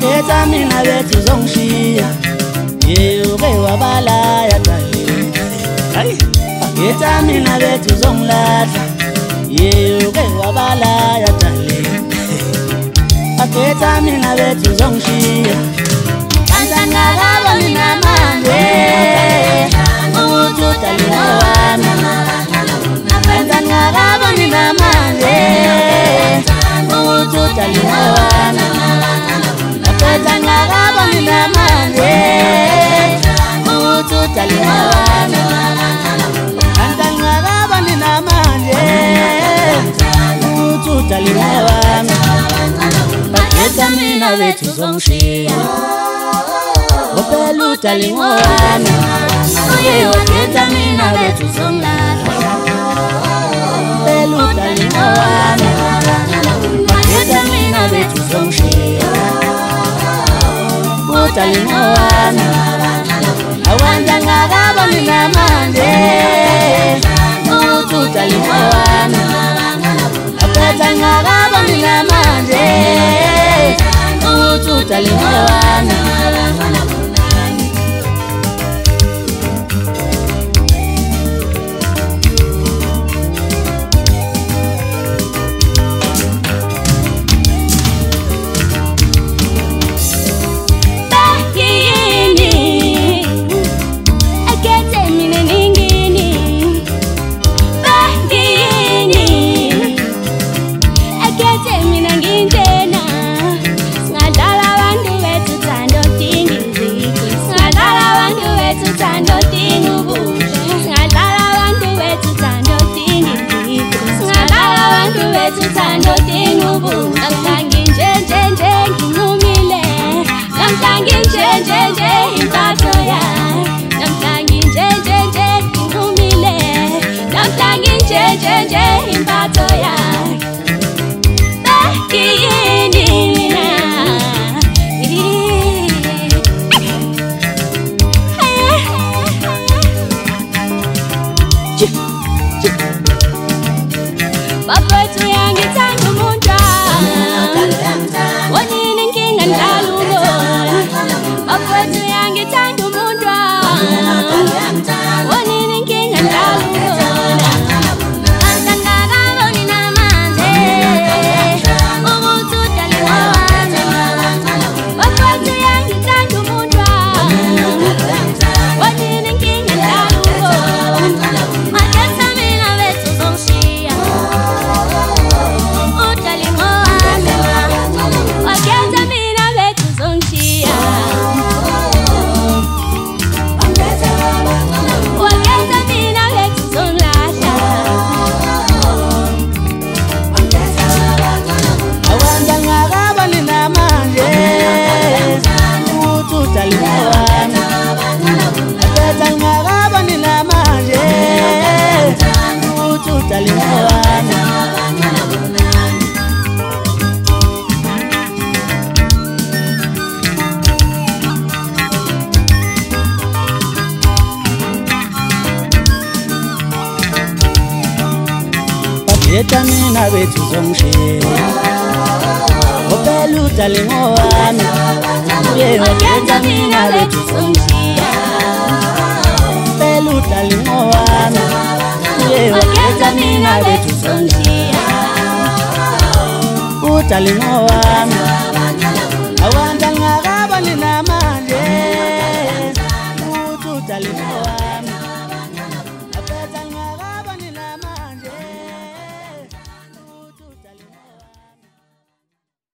wakhetha mina bethu zongishiya uke wabala ya darling hayi wakhetha mina bethu zongilahla uke wabala ya darling wakhetha mina bethu zongishiya Ngakaba mina manje uthi darling wami ngakaba mina manje uthi darling wami ngakaba mina manje uthi darling wami ngakaba mina manje uthi darling wami wakhetha mina bethu zongishiya Opelu darling wami wakhetha mina bethu zongilahla Opelu darling wami wakhetha mina bethu zongishiya darling wami awanda ngakaba mina manje uthi darling wami wakhetha ngakaba mina manje uthi darling wami Wakhetha mina bethu zongishiya Opelu darling wami wakhetha mina bethu zongishiya Opelu darling wami wakhetha mina bethu zongishiya darling wami